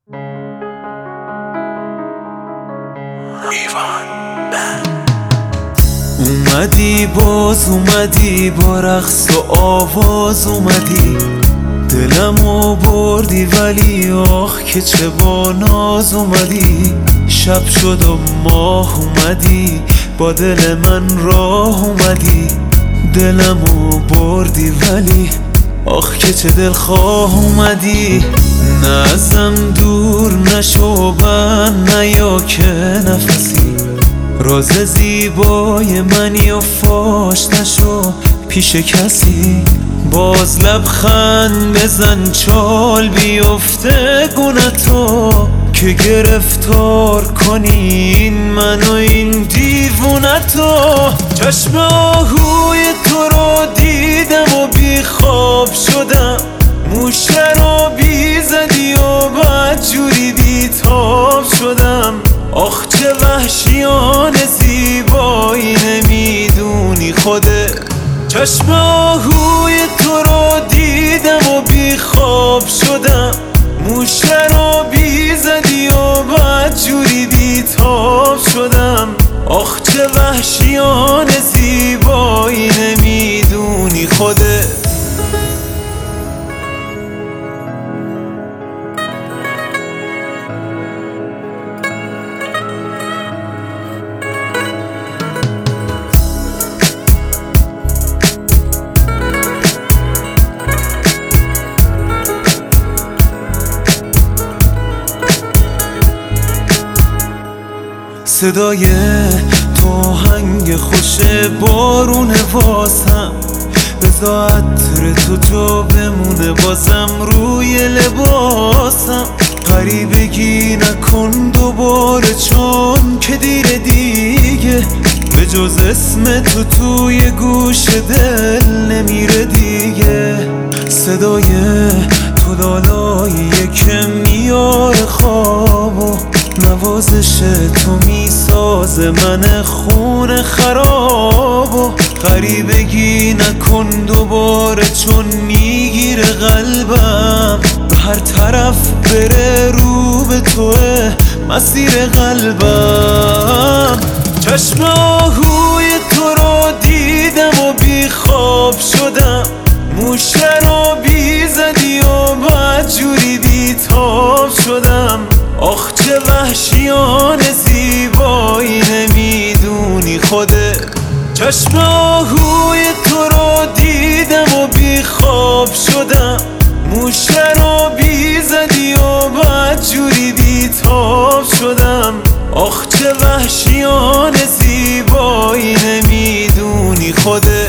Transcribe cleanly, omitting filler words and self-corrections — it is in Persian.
اومدی باز اومدی با رقص و آواز اومدی، دلمو بردی ولی آخ که چه با ناز اومدی. شب شد و ماه اومدی با دل من راه اومدی، دلمو بردی ولی آخ که چه دلخواه اومدی. نه ازم دور نشو بند نیا که نفسی، راز زیبای منی و فاش نشو پیش کسی. باز لبخند بزن چال بیفته گونتو که گرفتار کنی این من و این دیوونتو. چشم آهوی تو رو دیدم و بی خواب شدم، موشه رو بی زدی و بدجوری بی تاب شدم. آخ چه وحشیانه زیبایی نمیدونی خودت. چشم آهوی تو رو دیدم و بی خواب شدم، موشه رو بی زدی و بدجوری بی تاب شدم. آخ چه وحشیانه زیبایی نمیدونی خودت. صدای تو آهنگ خوش بارون واسم، بذار عطر تو بمونه بازم روی لباسم. غریبگی نکن دوباره چون که دیر دیگه، به جز اسم تو توی گوش دل نمیره دیگه. صدای تو لالاییه که میاره خواب و نوازش تو میسازه من خون خراب. و غریبگی نکن دوباره چون میگیره قلبم، به هر طرف بره رو به توه مسیر قلبم. چشم آهوی تو رو دیدم و بی خواب شدم، موشه رو بی زدی و بدجوری بی تاب شدم. آخ چه وحشیانه زیبایی نمیدونی خودت. چشم آهوی تو رو دیدم و بی خواب شدم، موشه رو بی زدی و بدجوری بی تاب شدم. آخ چه وحشیانه زیبایی نمیدونی خودت.